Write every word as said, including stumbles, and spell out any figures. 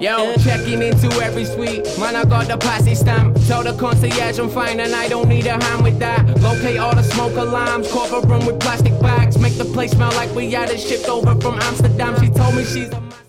Yo, checking into every suite. Man, I got the posse stamp. Tell the concierge I'm fine and I don't need a hand with that. Locate all the smoke alarms, cover room with plastic bags. Make the place smell like we had it shipped over from Amsterdam. She told me she's a